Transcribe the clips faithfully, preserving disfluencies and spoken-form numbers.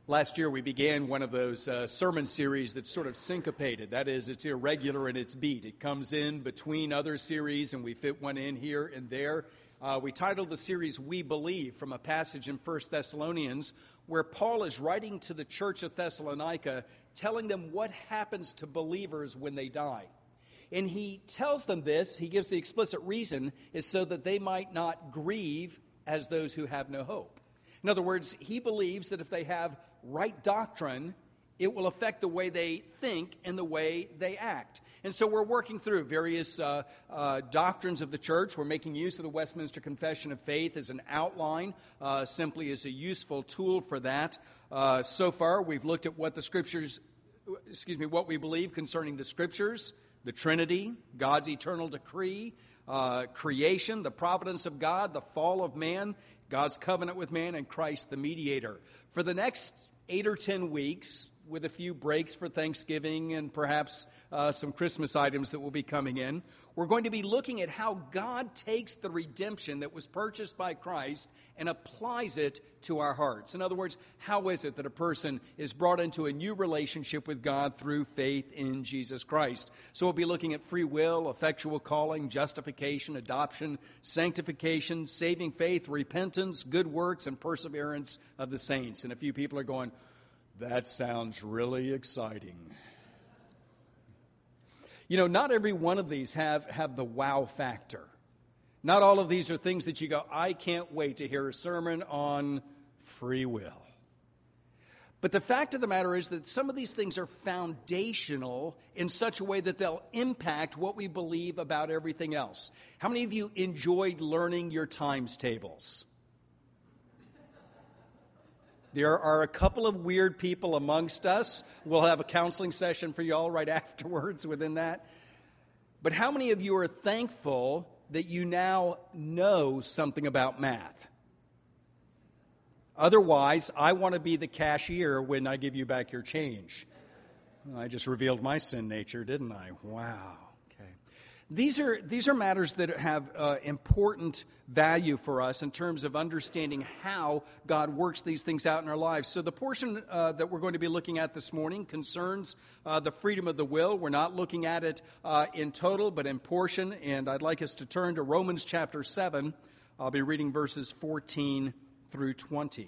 Last year we began one of those uh, sermon series that's sort of syncopated. That is, it's irregular in its beat. It comes in between other series and we fit one in here and there. Uh, we titled the series, We Believe, from a passage in First Thessalonians where Paul is writing to the church of Thessalonica, telling them what happens to believers when they die. And he tells them this, he gives the explicit reason, is so that they might not grieve as those who have no hope. In other words, he believes that if they have right doctrine, it will affect the way they think and the way they act. And so we're working through various uh, uh, doctrines of the church. We're making use of the Westminster Confession of Faith as an outline, uh, simply as a useful tool for that. Uh, so far, we've looked at what the Scriptures, excuse me, what we believe concerning the Scriptures, the Trinity, God's eternal decree, uh, creation, the providence of God, the fall of man, God's covenant with man, and Christ the mediator. For the next eight or ten weeks, with a few breaks for Thanksgiving and perhaps uh, some Christmas items that will be coming in, we're going to be looking at how God takes the redemption that was purchased by Christ and applies it to our hearts. In other words, how is it that a person is brought into a new relationship with God through faith in Jesus Christ? So we'll be looking at free will, effectual calling, justification, adoption, sanctification, saving faith, repentance, good works, and perseverance of the saints. And a few people are going, that sounds really exciting. You know, not every one of these have, have the wow factor. Not all of these are things that you go, I can't wait to hear a sermon on free will. But the fact of the matter is that some of these things are foundational in such a way that they'll impact what we believe about everything else. How many of you enjoyed learning your times tables? There are a couple of weird people amongst us. We'll have a counseling session for you all right afterwards within that. But how many of you are thankful that you now know something about math? Otherwise, I want to be the cashier when I give you back your change. I just revealed my sin nature, didn't I? Wow. Okay. These are these are matters that have uh, important value for us in terms of understanding how God works these things out in our lives. So the portion uh, that we're going to be looking at this morning concerns uh, the freedom of the will. We're not looking at it uh, in total, but in portion. And I'd like us to turn to Romans chapter seven. I'll be reading verses fourteen through twenty.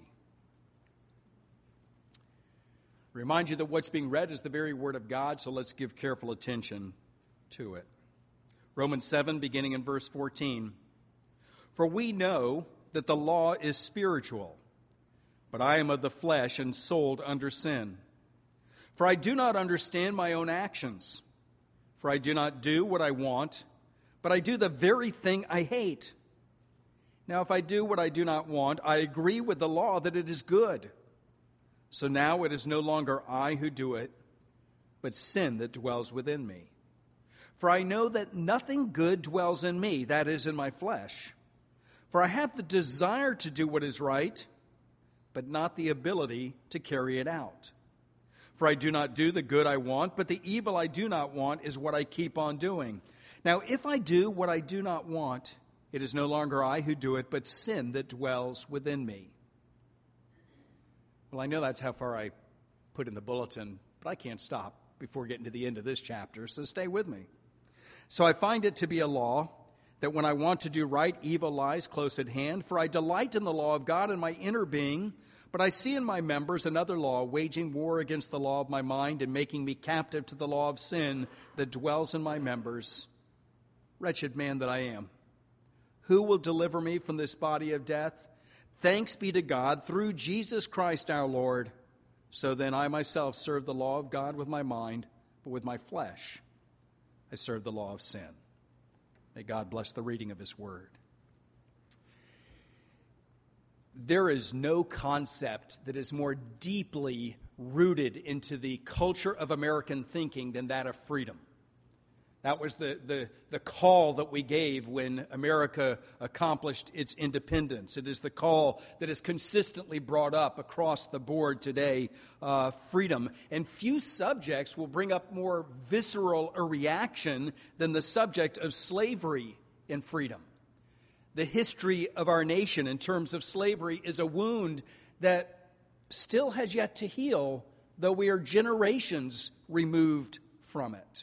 Remind you that what's being read is the very word of God, so let's give careful attention to it. Romans seven, beginning in verse fourteen. For we know that the law is spiritual, but I am of the flesh and sold under sin. For I do not understand my own actions. For I do not do what I want, but I do the very thing I hate. Now if I do what I do not want, I agree with the law that it is good. So now it is no longer I who do it, but sin that dwells within me. For I know that nothing good dwells in me, that is, in my flesh. For I have the desire to do what is right, but not the ability to carry it out. For I do not do the good I want, but the evil I do not want is what I keep on doing. Now, if I do what I do not want, it is no longer I who do it, but sin that dwells within me. Well, I know that's how far I put in the bulletin, but I can't stop before getting to the end of this chapter, so stay with me. So I find it to be a law that when I want to do right, evil lies close at hand. For I delight in the law of God in my inner being, but I see in my members another law, waging war against the law of my mind and making me captive to the law of sin that dwells in my members. Wretched man that I am, who will deliver me from this body of death? Thanks be to God through Jesus Christ our Lord. So then I myself serve the law of God with my mind, but with my flesh I serve the law of sin. May God bless the reading of his word. There is no concept that is more deeply rooted into the culture of American thinking than that of freedom. That was the, the, the call that we gave when America accomplished its independence. It is the call that is consistently brought up across the board today, uh, freedom. And few subjects will bring up more visceral a reaction than the subject of slavery and freedom. The history of our nation in terms of slavery is a wound that still has yet to heal, though we are generations removed from it.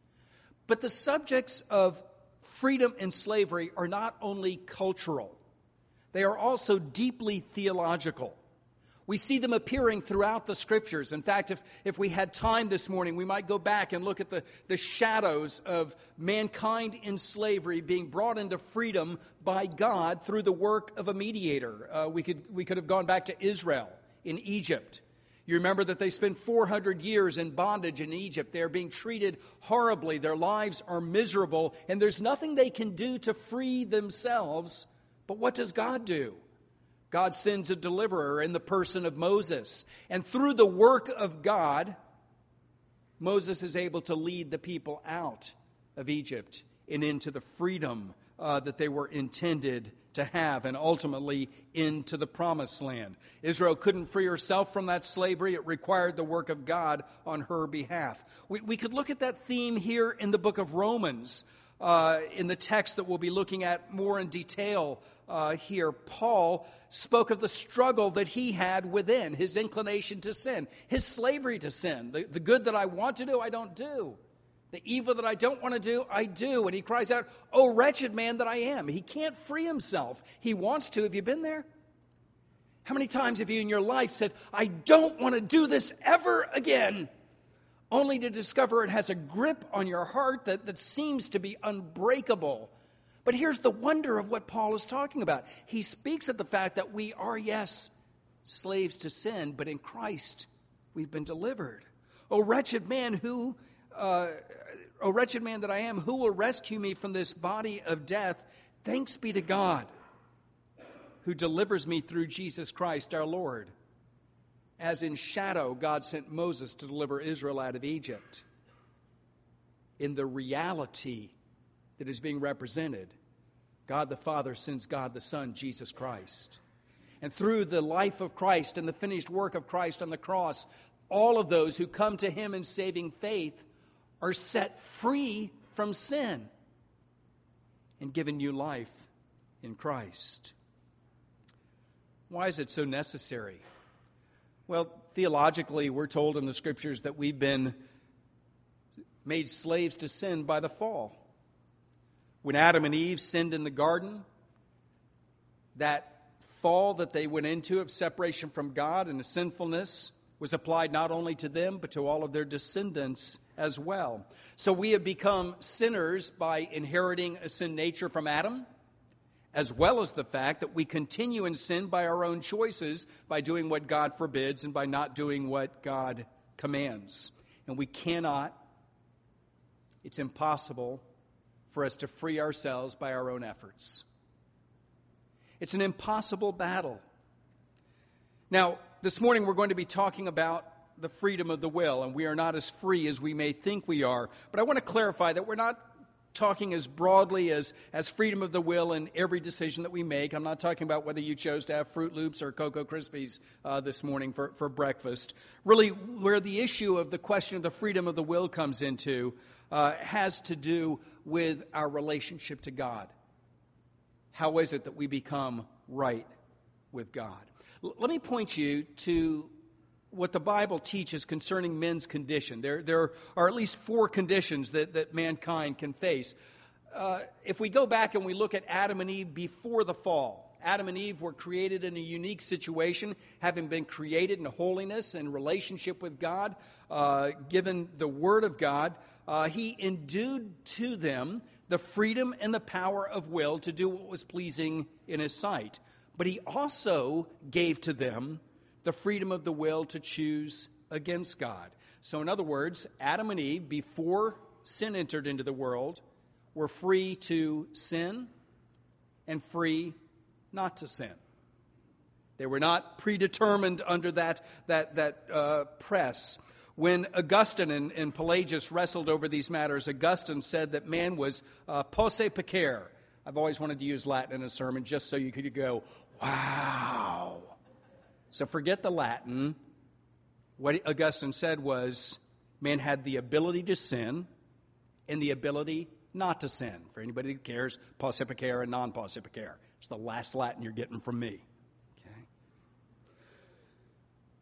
But the subjects of freedom and slavery are not only cultural, they are also deeply theological. We see them appearing throughout the Scriptures. In fact, if, if we had time this morning, we might go back and look at the, the shadows of mankind in slavery being brought into freedom by God through the work of a mediator. Uh, we could, we could have gone back to Israel in Egypt. You remember that they spent four hundred years in bondage in Egypt. They are being treated horribly. Their lives are miserable, and there's nothing they can do to free themselves. But what does God do? God sends a deliverer in the person of Moses. And through the work of God, Moses is able to lead the people out of Egypt and into the freedom uh, that they were intended to have, and ultimately into the promised land. Israel couldn't free herself from that slavery. It required the work of God on her behalf. We, we could look at that theme here in the book of Romans, uh, in the text that we'll be looking at more in detail uh, here. Paul spoke of the struggle that he had within, his inclination to sin, his slavery to sin. The, the good that I want to do, I don't do. The evil that I don't want to do, I do. And he cries out, "Oh, wretched man that I am." He can't free himself. He wants to. Have you been there? How many times have you in your life said, "I don't want to do this ever again," only to discover it has a grip on your heart that, that seems to be unbreakable? But here's the wonder of what Paul is talking about. He speaks of the fact that we are, yes, slaves to sin, but in Christ we've been delivered. "O wretched man who, uh, O wretched man that I am, who will rescue me from this body of death? Thanks be to God, who delivers me through Jesus Christ our Lord." As in shadow, God sent Moses to deliver Israel out of Egypt. In the reality that is being represented, God the Father sends God the Son, Jesus Christ. And through the life of Christ and the finished work of Christ on the cross, all of those who come to him in saving faith are set free from sin and given new life in Christ. Why is it so necessary? Well, theologically, we're told in the Scriptures that we've been made slaves to sin by the fall. When Adam and Eve sinned in the garden, that fall that they went into of separation from God and the sinfulness was applied not only to them, but to all of their descendants as well. So we have become sinners by inheriting a sin nature from Adam, as well as the fact that we continue in sin by our own choices, by doing what God forbids and by not doing what God commands. And we cannot, it's impossible for us to free ourselves by our own efforts. It's an impossible battle. Now, this morning we're going to be talking about the freedom of the will, and we are not as free as we may think we are. But I want to clarify that we're not talking as broadly as, as freedom of the will in every decision that we make. I'm not talking about whether you chose to have Fruit Loops or Cocoa Krispies uh, this morning for, for breakfast. Really, where the issue of the question of the freedom of the will comes into uh, has to do with our relationship to God. How is it that we become right with God? L- let me point you to what the Bible teaches concerning men's condition. There, there are at least four conditions that, that mankind can face. Uh, if we go back and we look at Adam and Eve before the fall, Adam and Eve were created in a unique situation, having been created in holiness and relationship with God, uh, given the Word of God. Uh, he endued to them the freedom and the power of will to do what was pleasing in His sight. But He also gave to them the freedom of the will to choose against God. So in other words, Adam and Eve, before sin entered into the world, were free to sin and free not to sin. They were not predetermined under that, that, that uh, press. When Augustine and, and Pelagius wrestled over these matters, Augustine said that man was uh, posse pecare. I've always wanted to use Latin in a sermon just so you could go, wow. So forget the Latin. What Augustine said was, man had the ability to sin and the ability not to sin. For anybody who cares, posse pecare and non-posse pecare. It's the last Latin you're getting from me. Okay.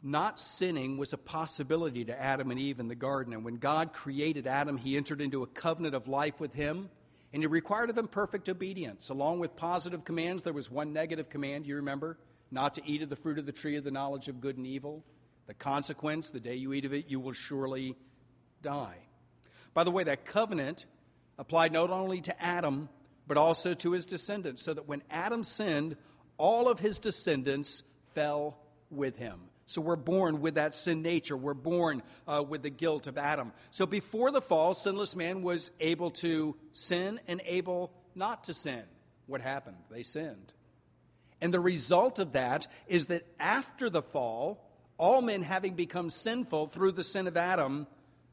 not sinning was a possibility to Adam and Eve in the garden. And when God created Adam, he entered into a covenant of life with him, and he required of him perfect obedience. Along with positive commands, there was one negative command, you remember? Not to eat of the fruit of the tree of the knowledge of good and evil. The consequence, the day you eat of it, you will surely die. By the way, that covenant applied not only to Adam, but also to his descendants, so that when Adam sinned, all of his descendants fell with him. So we're born with that sin nature. We're born uh, with the guilt of Adam. So before the fall, sinless man was able to sin and able not to sin. What happened? They sinned. And the result of that is that after the fall, all men having become sinful through the sin of Adam,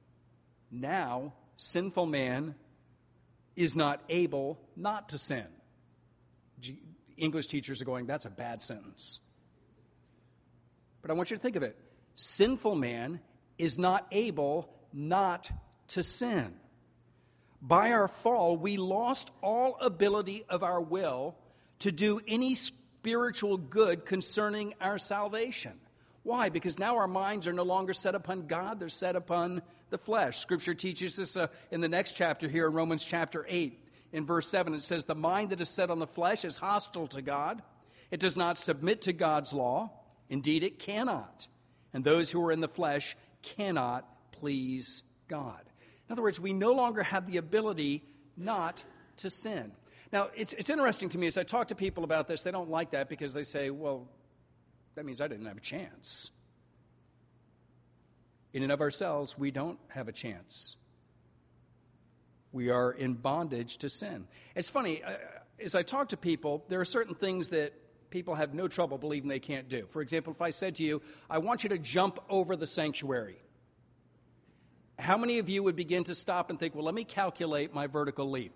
now sinful man is not able not to sin. G- English teachers are going, that's a bad sentence. But I want you to think of it. Sinful man is not able not to sin. By our fall, we lost all ability of our will to do any spiritual good concerning our salvation. Why? Because now our minds are no longer set upon God, they're set upon the flesh. Scripture teaches us uh, in the next chapter here in Romans chapter eight, in verse seven, it says, the mind that is set on the flesh is hostile to God. It does not submit to God's law. Indeed, it cannot. And those who are in the flesh cannot please God. In other words, we no longer have the ability not to sin. Now, it's, it's interesting to me as I talk to people about this, they don't like that because they say, well, that means I didn't have a chance. In and of ourselves, we don't have a chance. We are in bondage to sin. It's funny, uh, as I talk to people, there are certain things that people have no trouble believing they can't do. For example, if I said to you, I want you to jump over the sanctuary, how many of you would begin to stop and think, well, let me calculate my vertical leap?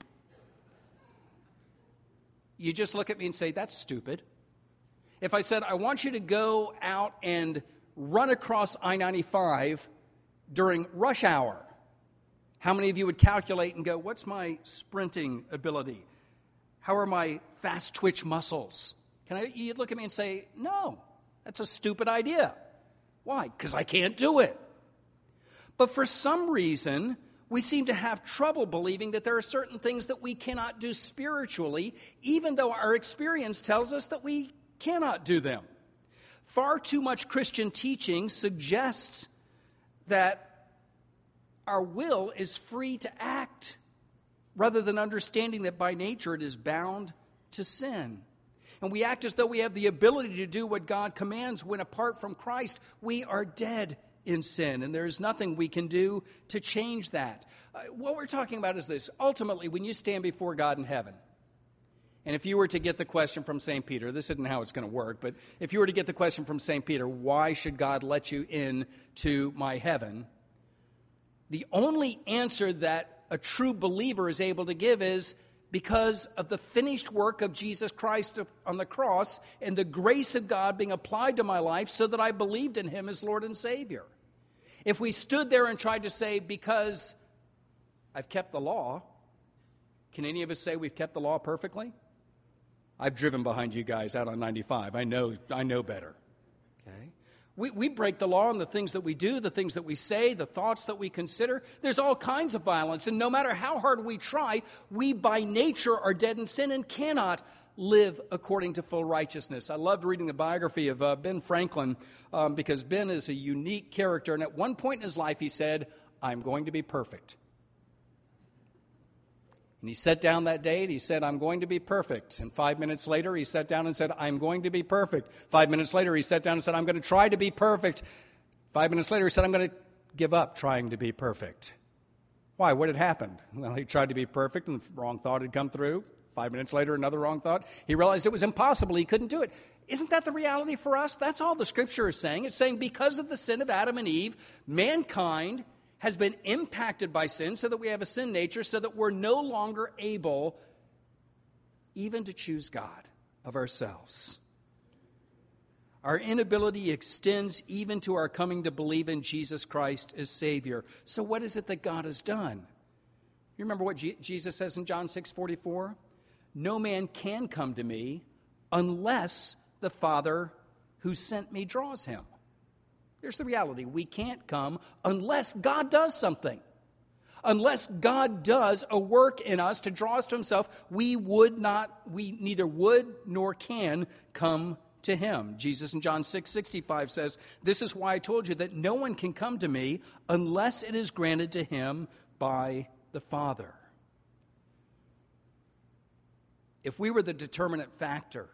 You just look at me and say, that's stupid. If I said, I want you to go out and run across I ninety-five during rush hour, how many of you would calculate and go, what's my sprinting ability? How are my fast twitch muscles? Can I, you'd look at me and say, no, that's a stupid idea. Why? Because I can't do it. But for some reason, we seem to have trouble believing that there are certain things that we cannot do spiritually, even though our experience tells us that we cannot do them. Far too much Christian teaching suggests that our will is free to act, rather than understanding that by nature it is bound to sin. And we act as though we have the ability to do what God commands, when apart from Christ, we are dead in sin, and there's nothing we can do to change that. Uh, what we're talking about is this. Ultimately, when you stand before God in heaven, and if you were to get the question from Saint Peter, this isn't how it's going to work, but if you were to get the question from Saint Peter, why should God let you in to my heaven? The only answer that a true believer is able to give is, because of the finished work of Jesus Christ on the cross and the grace of God being applied to my life so that I believed in him as Lord and Savior. If we stood there and tried to say, because I've kept the law, can any of us say we've kept the law perfectly? I've driven behind you guys out on ninety-five. I know, I know better. Okay? We, we break the law in the things that we do, the things that we say, the thoughts that we consider. There's all kinds of violence, and no matter how hard we try, we by nature are dead in sin and cannot live according to full righteousness. I loved reading the biography of uh, Ben Franklin um, because Ben is a unique character, and at one point in his life he said, I'm going to be perfect. And he sat down that day and he said, I'm going to be perfect. And five minutes later, he sat down and said, I'm going to be perfect. Five minutes later, he sat down and said, I'm going to try to be perfect. Five minutes later, he said, I'm going to give up trying to be perfect. Why? What had happened? Well, he tried to be perfect and the wrong thought had come through. Five minutes later, another wrong thought. He realized it was impossible. He couldn't do it. Isn't that the reality for us? That's all the Scripture is saying. It's saying because of the sin of Adam and Eve, mankind has been impacted by sin so that we have a sin nature, so that we're no longer able even to choose God of ourselves. Our inability extends even to our coming to believe in Jesus Christ as Savior. So what is it that God has done? You remember what G- Jesus says in John six forty-four? No man can come to me unless the Father who sent me draws him. Here's the reality. We can't come unless God does something. Unless God does a work in us to draw us to himself, we would not, we neither would nor can come to him. Jesus in John six sixty-five says, "This is why I told you that no one can come to me unless it is granted to him by the Father." If we were the determinant factor,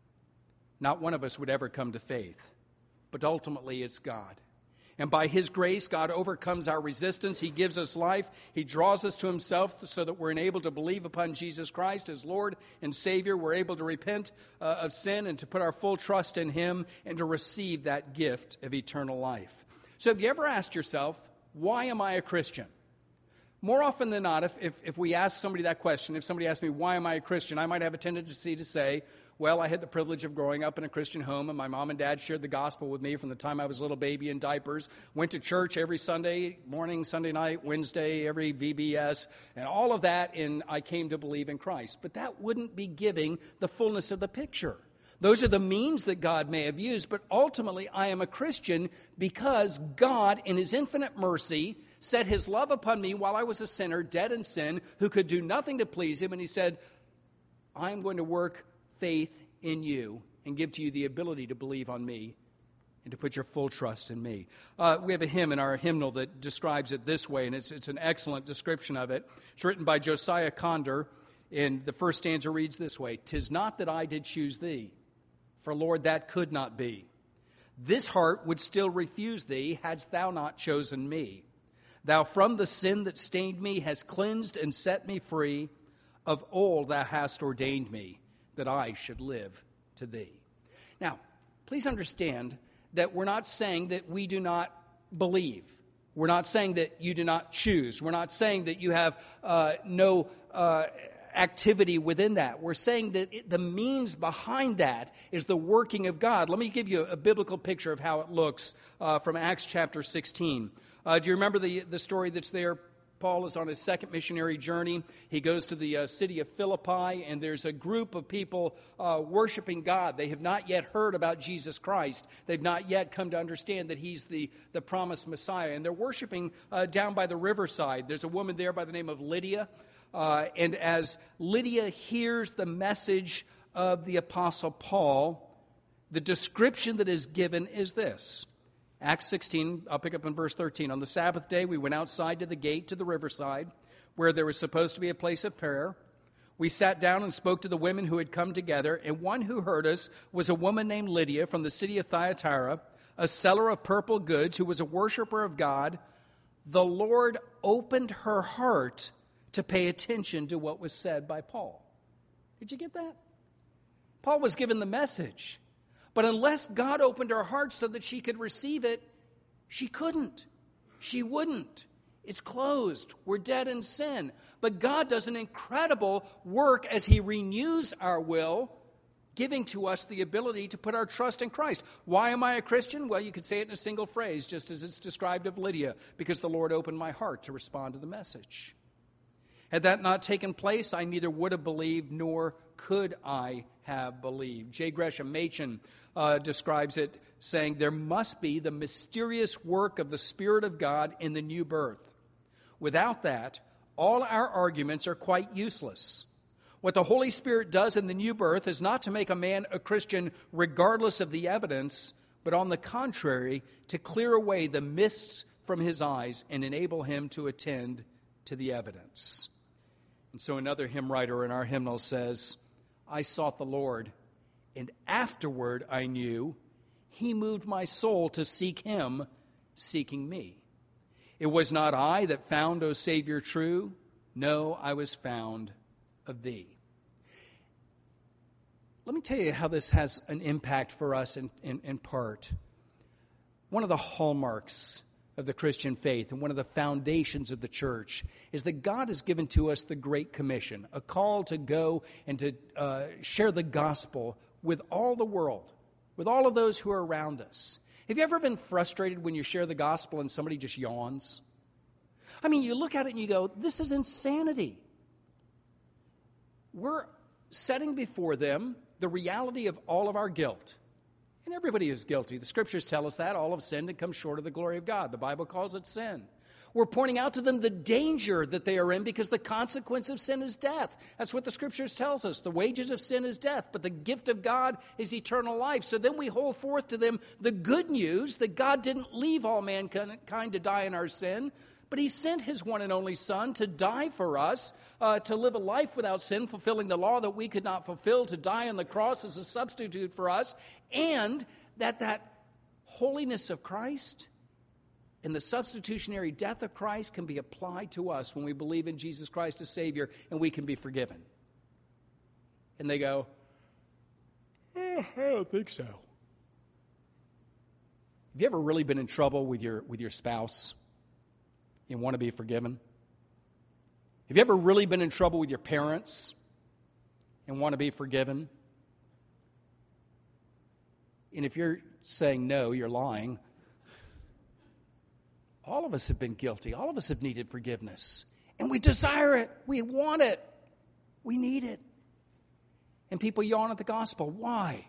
not one of us would ever come to faith. But ultimately, it's God. And by his grace, God overcomes our resistance. He gives us life. He draws us to himself so that we're enabled to believe upon Jesus Christ as Lord and Savior. We're able to repent uh, of sin and to put our full trust in him and to receive that gift of eternal life. So have you ever asked yourself, why am I a Christian? More often than not, if, if, if we ask somebody that question, if somebody asks me, why am I a Christian, I might have a tendency to say, well, I had the privilege of growing up in a Christian home, and my mom and dad shared the gospel with me from the time I was a little baby in diapers, went to church every Sunday morning, Sunday night, Wednesday, every V B S, and all of that, and I came to believe in Christ. But that wouldn't be giving the fullness of the picture. Those are the means that God may have used, but ultimately I am a Christian because God, in his infinite mercy, set his love upon me while I was a sinner, dead in sin, who could do nothing to please him, and he said, I'm going to work faith in you and give to you the ability to believe on me and to put your full trust in me. Uh, we have a hymn in our hymnal that describes it this way, and it's, it's an excellent description of it. It's written by Josiah Conder, and the first stanza reads this way: "'Tis not that I did choose thee, for Lord, that could not be. This heart would still refuse thee, hadst thou not chosen me. Thou from the sin that stained me hast cleansed and set me free. Of old thou hast ordained me, that I should live to thee." Now, please understand that we're not saying that we do not believe. We're not saying that you do not choose. We're not saying that you have uh, no uh, activity within that. We're saying that it, the means behind that is the working of God. Let me give you a, a biblical picture of how it looks uh, from Acts chapter sixteen. Uh, do you remember the, the story that's there? Paul is on his second missionary journey. He goes to the uh, city of Philippi, and there's a group of people uh, worshiping God. They have not yet heard about Jesus Christ. They've not yet come to understand that he's the, the promised Messiah. And they're worshiping uh, down by the riverside. There's a woman there by the name of Lydia. Uh, and as Lydia hears the message of the Apostle Paul, the description that is given is this. Acts sixteen, I'll pick up in verse thirteen. "On the Sabbath day, we went outside to the gate to the riverside, where there was supposed to be a place of prayer. We sat down and spoke to the women who had come together, and one who heard us was a woman named Lydia from the city of Thyatira, a seller of purple goods, who was a worshiper of God. The Lord opened her heart to pay attention to what was said by Paul." Did you get that? Paul was given the message. But unless God opened her heart so that she could receive it, she couldn't. She wouldn't. It's closed. We're dead in sin. But God does an incredible work as he renews our will, giving to us the ability to put our trust in Christ. Why am I a Christian? Well, you could say it in a single phrase, just as it's described of Lydia, because the Lord opened my heart to respond to the message. Had that not taken place, I neither would have believed nor could I have believed. J. Gresham Machen uh, describes it, saying, "There must be the mysterious work of the Spirit of God in the new birth. Without that, all our arguments are quite useless. What the Holy Spirit does in the new birth is not to make a man a Christian regardless of the evidence, but on the contrary, to clear away the mists from his eyes and enable him to attend to the evidence." And so another hymn writer in our hymnal says, "I sought the Lord, and afterward I knew he moved my soul to seek him, seeking me. It was not I that found, O Savior, true. No, I was found of thee." Let me tell you how this has an impact for us in, in, in part. One of the hallmarks of the Christian faith and one of the foundations of the church is that God has given to us the Great Commission, a call to go and to uh, share the gospel with all the world, with all of those who are around us. Have you ever been frustrated when you share the gospel and somebody just yawns? I mean, you look at it and you go, this is insanity. We're setting before them the reality of all of our guilt. And everybody is guilty. The Scriptures tell us that. All have sinned and come short of the glory of God. The Bible calls it sin. We're pointing out to them the danger that they are in because the consequence of sin is death. That's what the Scriptures tells us. The wages of sin is death, but the gift of God is eternal life. So then we hold forth to them the good news that God didn't leave all mankind to die in our sin, but he sent his one and only Son to die for us, uh, to live a life without sin, fulfilling the law that we could not fulfill, to die on the cross as a substitute for us, and that that holiness of Christ and the substitutionary death of Christ can be applied to us when we believe in Jesus Christ as Savior, and we can be forgiven. And they go, eh, I don't think so. Have you ever really been in trouble with your with your spouse and want to be forgiven? Have you ever really been in trouble with your parents and want to be forgiven? And if you're saying no, you're lying. All of us have been guilty. All of us have needed forgiveness. And we desire it. We want it. We need it. And people yawn at the gospel. Why?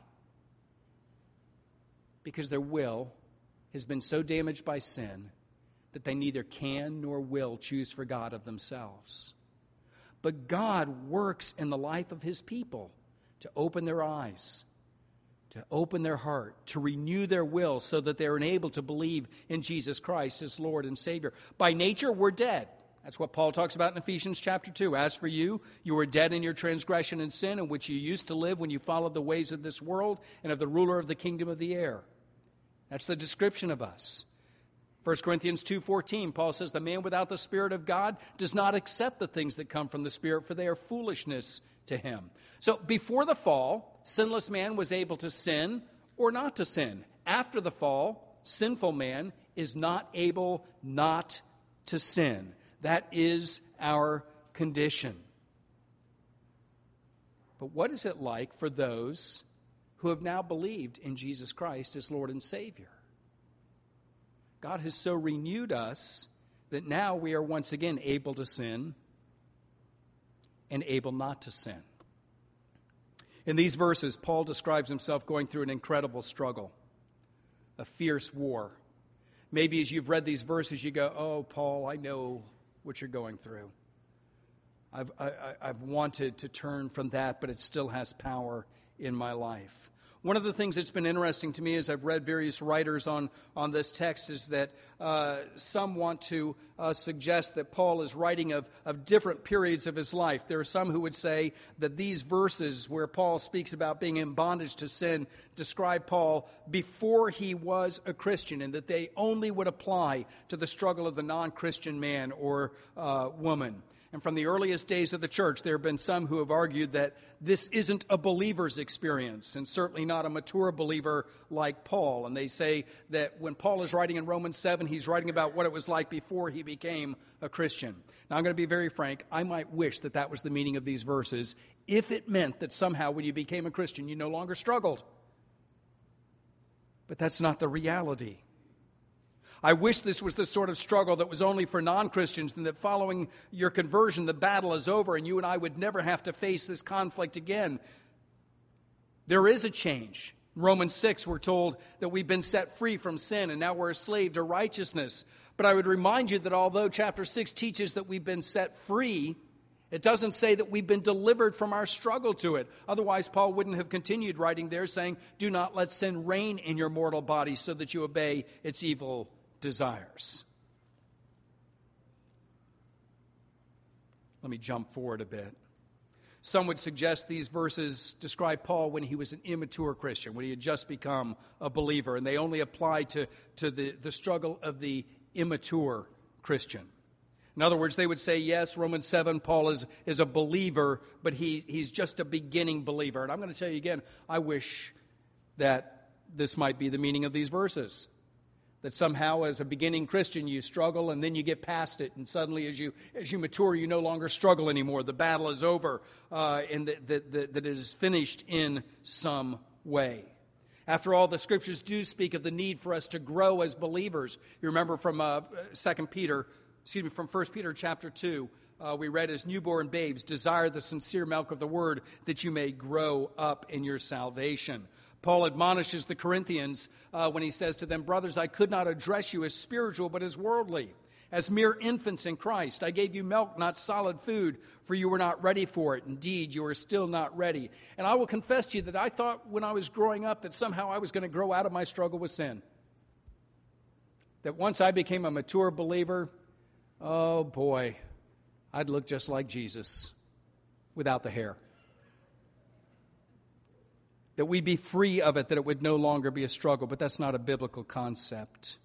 Because their will has been so damaged by sin that they neither can nor will choose for God of themselves. But God works in the life of his people to open their eyes, to open their heart, to renew their will so that they're enabled to believe in Jesus Christ as Lord and Savior. By nature, we're dead. That's what Paul talks about in Ephesians chapter two. As for you, you were dead in your transgression and sin in which you used to live when you followed the ways of this world and of the ruler of the kingdom of the air. That's the description of us. First Corinthians two fourteen, Paul says, the man without the Spirit of God does not accept the things that come from the Spirit, for they are foolishness to him. So before the fall, sinless man was able to sin or not to sin. After the fall, sinful man is not able not to sin. That is our condition. But what is it like for those who have now believed in Jesus Christ as Lord and Savior? God has so renewed us that now we are once again able to sin and able not to sin. In these verses, Paul describes himself going through an incredible struggle, a fierce war. Maybe as you've read these verses, you go, oh, Paul, I know what you're going through. I've, I, I've wanted to turn from that, but it still has power in my life. One of the things that's been interesting to me as I've read various writers on, on this text is that uh, some want to uh, suggest that Paul is writing of, of different periods of his life. There are some who would say that these verses where Paul speaks about being in bondage to sin describe Paul before he was a Christian, and that they only would apply to the struggle of the non-Christian man or uh, woman. And from the earliest days of the church, there have been some who have argued that this isn't a believer's experience, and certainly not a mature believer like Paul. And they say that when Paul is writing in Romans seven, he's writing about what it was like before he became a Christian. Now, I'm going to be very frank. I might wish that that was the meaning of these verses, if it meant that somehow when you became a Christian, you no longer struggled. But that's not the reality. I wish this was the sort of struggle that was only for non-Christians, and that following your conversion, the battle is over and you and I would never have to face this conflict again. There is a change. In Romans six, we're told that we've been set free from sin and now we're a slave to righteousness. But I would remind you that although chapter six teaches that we've been set free, it doesn't say that we've been delivered from our struggle to it. Otherwise, Paul wouldn't have continued writing there saying, do not let sin reign in your mortal body so that you obey its evil desires. Let me jump forward a bit. Some would suggest these verses describe Paul when he was an immature Christian, when he had just become a believer, and they only apply to, to the, the struggle of the immature Christian. In other words, they would say, yes, Romans seven, Paul is, is a believer, but he, he's just a beginning believer. And I'm going to tell you again, I wish that this might be the meaning of these verses. That somehow as a beginning Christian you struggle and then you get past it, and suddenly as you as you mature you no longer struggle anymore. The battle is over uh, and that, that, that, that it is finished in some way. After all, the Scriptures do speak of the need for us to grow as believers. You remember from uh, Second Peter, excuse me, from First Peter chapter two, uh, we read, as newborn babes, desire the sincere milk of the Word that you may grow up in your salvation. Paul admonishes the Corinthians uh, when he says to them, brothers, I could not address you as spiritual, but as worldly, as mere infants in Christ. I gave you milk, not solid food, for you were not ready for it. Indeed, you are still not ready. And I will confess to you that I thought when I was growing up that somehow I was going to grow out of my struggle with sin. That once I became a mature believer, oh boy, I'd look just like Jesus without the hair. That we'd be free of it, that it would no longer be a struggle. But that's not a biblical concept.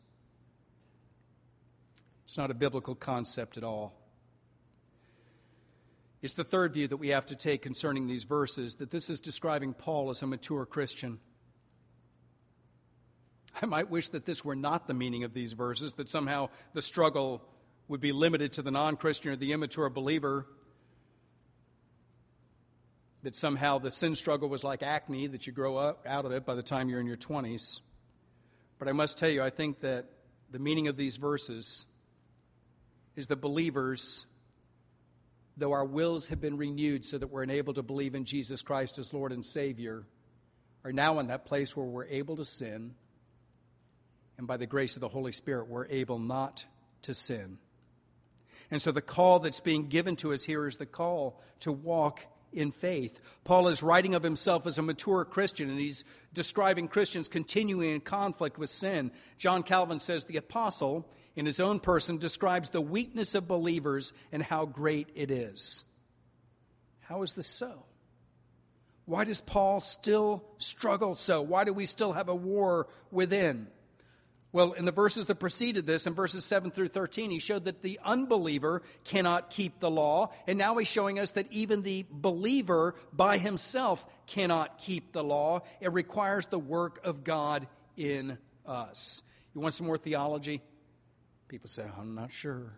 It's not a biblical concept at all. It's the third view that we have to take concerning these verses, that this is describing Paul as a mature Christian. I might wish that this were not the meaning of these verses, that somehow the struggle would be limited to the non-Christian or the immature believer, that somehow the sin struggle was like acne, that you grow up out of it by the time you're in your twenties. But I must tell you, I think that the meaning of these verses is that believers, though our wills have been renewed so that we're enabled to believe in Jesus Christ as Lord and Savior, are now in that place where we're able to sin, and by the grace of the Holy Spirit, we're able not to sin. And so the call that's being given to us here is the call to walk in faith. Paul is writing of himself as a mature Christian, and he's describing Christians continuing in conflict with sin. John Calvin says the apostle, in his own person, describes the weakness of believers and how great it is. How is this so? Why does Paul still struggle so? Why do we still have a war within? Well, in the verses that preceded this, in verses seven through thirteen, he showed that the unbeliever cannot keep the law. And now he's showing us that even the believer by himself cannot keep the law. It requires the work of God in us. You want some more theology? People say, I'm not sure.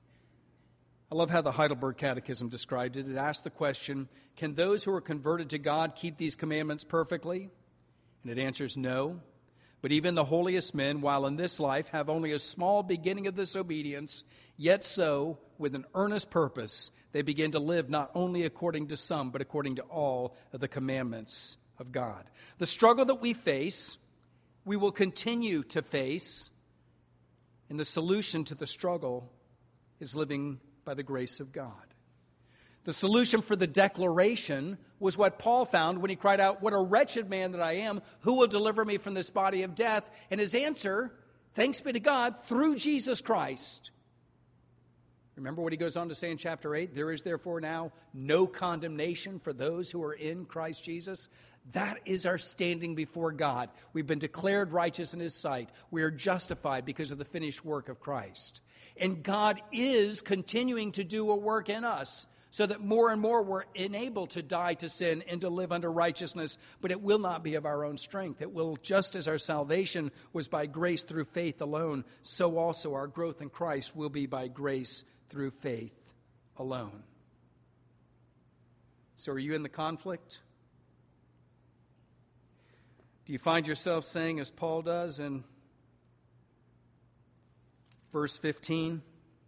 I love how the Heidelberg Catechism described it. It asked the question, can those who are converted to God keep these commandments perfectly? And it answers no. But even the holiest men, while in this life, have only a small beginning of this obedience, yet so, with an earnest purpose, they begin to live not only according to some, but according to all of the commandments of God. The struggle that we face, we will continue to face, and the solution to the struggle is living by the grace of God. The solution for the declaration was what Paul found when he cried out, what a wretched man that I am, who will deliver me from this body of death? And his answer, thanks be to God, through Jesus Christ. Remember what he goes on to say in chapter eight? There is therefore now no condemnation for those who are in Christ Jesus. That is our standing before God. We've been declared righteous in his sight. We are justified because of the finished work of Christ. And God is continuing to do a work in us, so that more and more we're enabled to die to sin and to live under righteousness. But it will not be of our own strength. It will, just as our salvation was by grace through faith alone, so also our growth in Christ will be by grace through faith alone. So are you in the conflict? Do you find yourself saying, as Paul does in verse fifteen,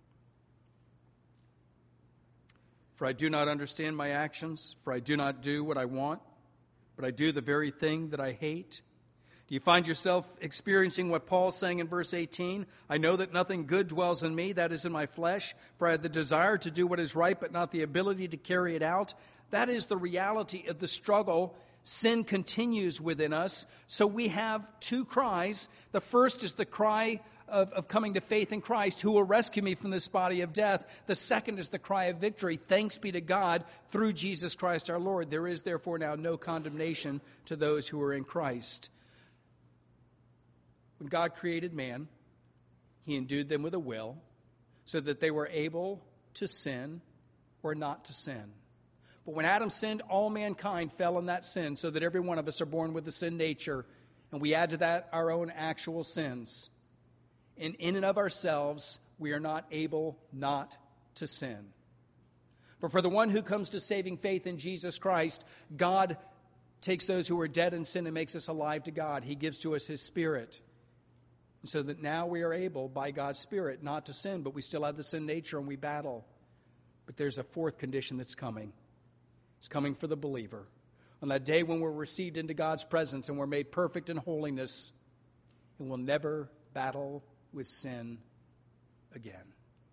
for I do not understand my actions, for I do not do what I want, but I do the very thing that I hate? Do you find yourself experiencing what Paul's saying in verse eighteen? I know that nothing good dwells in me, that is in my flesh, for I have the desire to do what is right, but not the ability to carry it out. That is the reality of the struggle. Sin continues within us. So we have two cries. The first is the cry Of, of coming to faith in Christ, who will rescue me from this body of death. The second is the cry of victory. Thanks be to God through Jesus Christ our Lord. There is therefore now no condemnation to those who are in Christ. When God created man, he endued them with a will so that they were able to sin or not to sin. But when Adam sinned, all mankind fell in that sin, so that every one of us are born with a sin nature, and we add to that our own actual sins. And in and of ourselves, we are not able not to sin. But for the one who comes to saving faith in Jesus Christ, God takes those who are dead in sin and makes us alive to God. He gives to us his Spirit. And so that now we are able, by God's Spirit, not to sin, but we still have the sin nature and we battle. But there's a fourth condition that's coming. It's coming for the believer. on that day when we're received into God's presence and we're made perfect in holiness, and we'll never battle with sin again.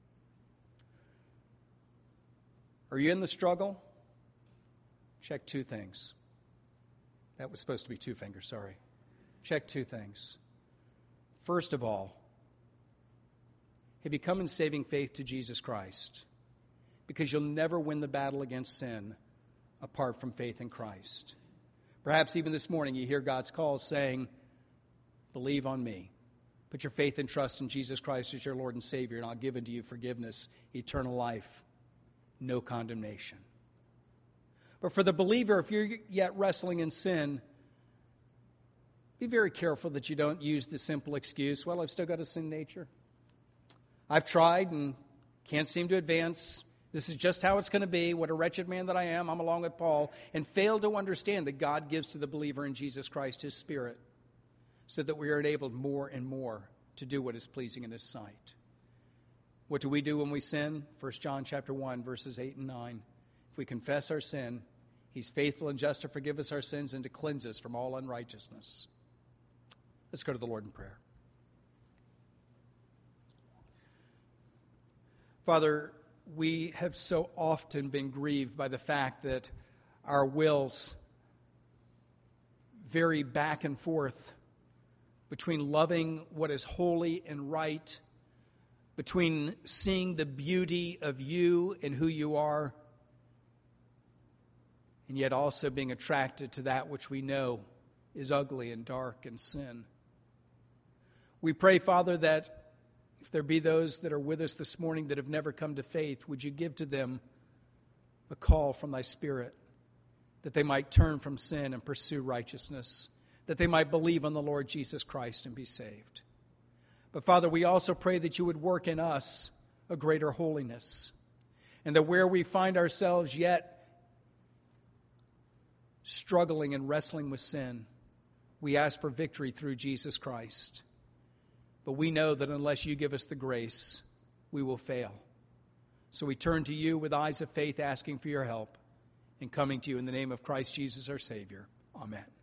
Are you in the struggle? Check two things. That was supposed to be two fingers, sorry. Check two things. First of all, have you come in saving faith to Jesus Christ? Because you'll never win the battle against sin apart from faith in Christ. Perhaps even this morning you hear God's call saying, believe on me. Put your faith and trust in Jesus Christ as your Lord and Savior, and I'll give unto you forgiveness, eternal life, no condemnation. But for the believer, if you're yet wrestling in sin, be very careful that you don't use the simple excuse, well, I've still got a sin nature. I've tried and can't seem to advance. This is just how it's going to be. What a wretched man that I am. I'm along with Paul. And fail to understand that God gives to the believer in Jesus Christ his Spirit so that we are enabled more and more to do what is pleasing in his sight. What do we do when we sin? First John chapter one, verses eight and nine. If we confess our sin, he's faithful and just to forgive us our sins and to cleanse us from all unrighteousness. Let's go to the Lord in prayer. Father, we have so often been grieved by the fact that our wills vary back and forth between loving what is holy and right, between seeing the beauty of you and who you are, and yet also being attracted to that which we know is ugly and dark and sin. We pray, Father, that if there be those that are with us this morning that have never come to faith, would you give to them a call from thy Spirit, that they might turn from sin and pursue righteousness, that they might believe on the Lord Jesus Christ and be saved. But Father, we also pray that you would work in us a greater holiness, and that where we find ourselves yet struggling and wrestling with sin, we ask for victory through Jesus Christ. But we know that unless you give us the grace, we will fail. So we turn to you with eyes of faith, asking for your help, and coming to you in the name of Christ Jesus our Savior. Amen.